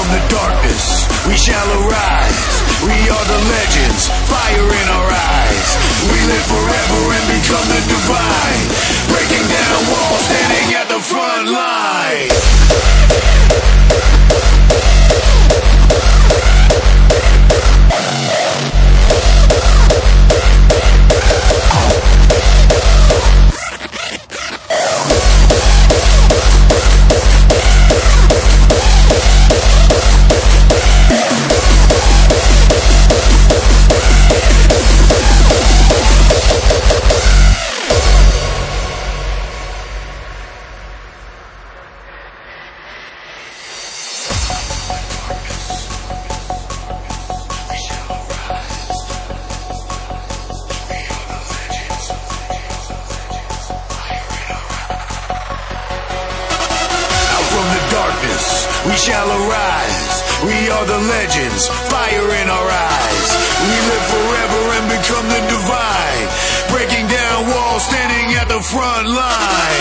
from the darkness, we shall arise. We are the legends, fire in our eyes. We live forever and become the divine, breaking down walls, standing at the front line. We shall arise. We are the legends, fire in our eyes. We live forever and become the divine, breaking down walls, standing at the front line.